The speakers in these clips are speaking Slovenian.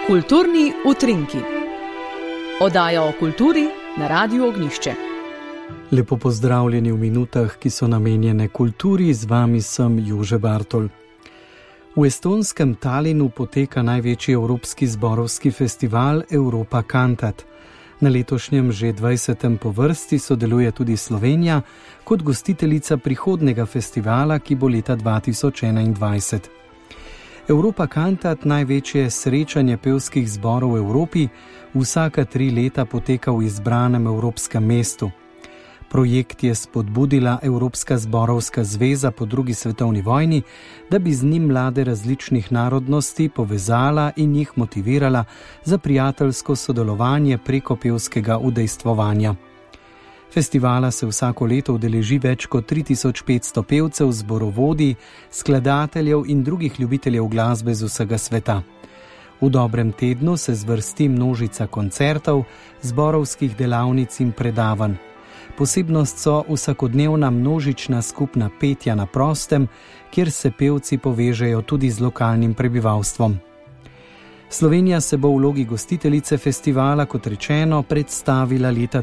Kulturni utrinki. Oddaja o kulturi na Radiu Ognjišče. Lepo pozdravljeni v minutah, ki so namenjene kulturi, z vami sem Jože Bartol. V estonskem Tallinnu poteka največji evropski zborovski festival Europa Cantat. Na letošnjem že 20. po vrsti sodeluje tudi Slovenija kot gostiteljica prihodnega festivala, ki bo leta 2021. Europa Cantat, največje srečanje pevskih zborov v Evropi, vsaka 3 leta poteka v izbranem evropskem mestu. Projekt je spodbudila Evropska zborovska zveza po drugi svetovni vojni, da bi z njim mlade različnih narodnosti povezala in jih motivirala za prijateljsko sodelovanje preko pevskega udejstvovanja. Festivala se vsako leto udeleži več kot 3500 pevcev, zborovodij, skladateljev in drugih ljubiteljev glasbe z vsega sveta. V dobrem tednu se zvrsti množica koncertov, zborovskih delavnic in predavanj. Posebnost so vsakodnevna množična skupna petja na prostem, kjer se pevci povežejo tudi z lokalnim prebivalstvom. Slovenija se bo v vlogi gostiteljice festivala, kot rečeno, predstavila leta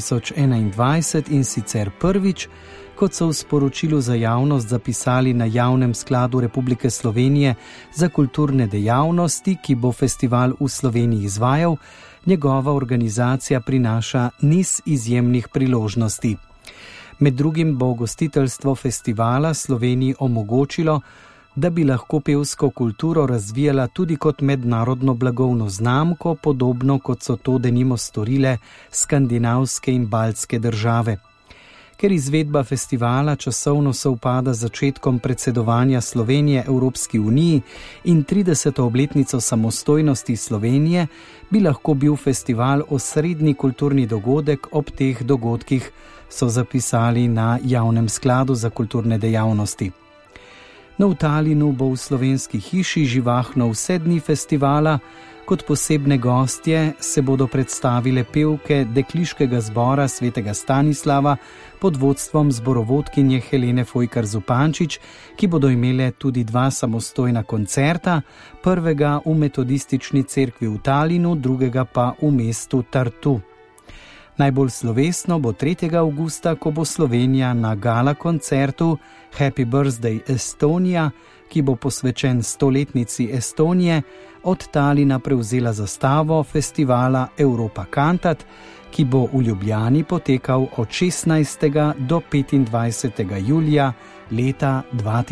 2021 in sicer prvič, kot so v sporočilu za javnost zapisali na Javnem skladu Republike Slovenije za kulturne dejavnosti, ki bo festival v Sloveniji izvajal. Njegova organizacija prinaša niz izjemnih priložnosti. Med drugim bo gostiteljstvo festivala Sloveniji omogočilo, da bi lahko pevsko kulturo razvijala tudi kot mednarodno blagovno znamko, podobno kot so to denimo storile skandinavske in baltske države. Ker izvedba festivala časovno sovpada z začetkom predsedovanja Slovenije Evropski uniji in 30. obletnico samostojnosti Slovenije, bi lahko bil festival osrednji kulturni dogodek ob teh dogodkih, so zapisali na Javnem skladu za kulturne dejavnosti. V Tallinnu bo v Slovenski hiši živahno vse dni festivala. Kot posebne gostje se bodo predstavile pevke dekliškega zbora Svetega Stanislava pod vodstvom zborovodkinje Helene Fojkar Zupančič, ki bodo imele tudi 2 samostojna koncerta, prvega v metodistični cerkvi v Tallinnu, drugega pa v mestu Tartu. Najbolj slovesno bo 3. avgusta, ko bo Slovenija na gala koncertu Happy Birthday Estonia, ki bo posvečen 100-letnici Estonije, od Tallinna prevzela zastavo festivala Europa Cantat, ki bo v Ljubljani potekal od 16. do 25. julija leta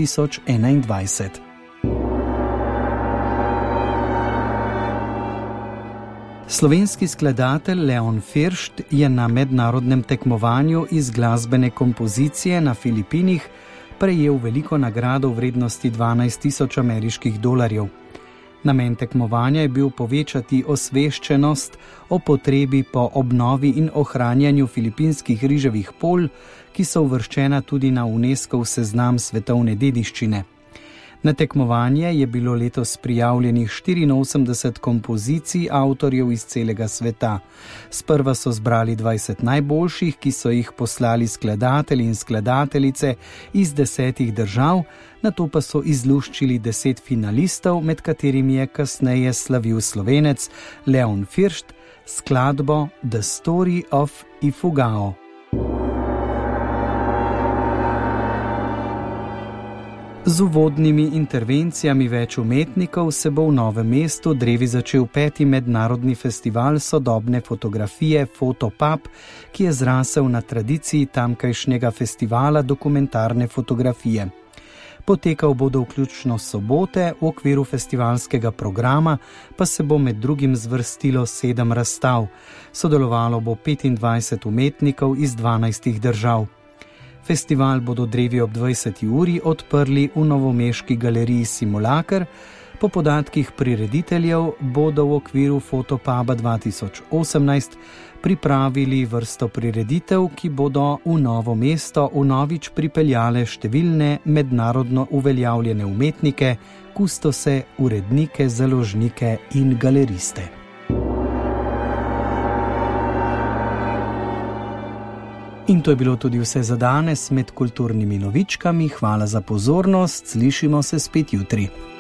2021. Slovenski skladatelj Leon Firšt je na mednarodnem tekmovanju iz glasbene kompozicije na Filipinih prejel veliko nagrado v vrednosti $12,000 ameriških. Namen tekmovanja je bil povečati osveščenost o potrebi po obnovi in ohranjanju filipinskih riževih polj, ki so uvrščena tudi na UNESCO seznam svetovne dediščine. Na tekmovanje je bilo letos prijavljenih 84 kompozicij avtorjev iz celega sveta. Sprva so zbrali 20 najboljših, ki so jih poslali skladatelji in skladateljice iz 10 držav, nato pa so izluščili 10 finalistov, med katerimi je kasneje slavil Slovenec Leon Firšt skladbo The Story of Ifugao. Z uvodnimi intervencijami več umetnikov se bo v Novem mestu drevi začel 5. mednarodni festival sodobne fotografije Fotopub, ki je zrasel na tradiciji tamkajšnjega festivala dokumentarne fotografije. Potekal bodo vključno sobote, v okviru festivalskega programa pa se bo med drugim zvrstilo 7 razstav. Sodelovalo bo 25 umetnikov iz 12 držav. Festival bodo drevi ob 20. uri odprli v novomeški galeriji Simulacr. Po podatkih prirediteljev bodo v okviru Fotopuba 2018 pripravili vrsto prireditev, ki bodo v Novo mesto vnovič pripeljale številne mednarodno uveljavljene umetnike, kustose, urednike, založnike in galeriste. In to je bilo tudi vse za danes med kulturnimi novičkami. Hvala za pozornost, slišimo se spet jutri.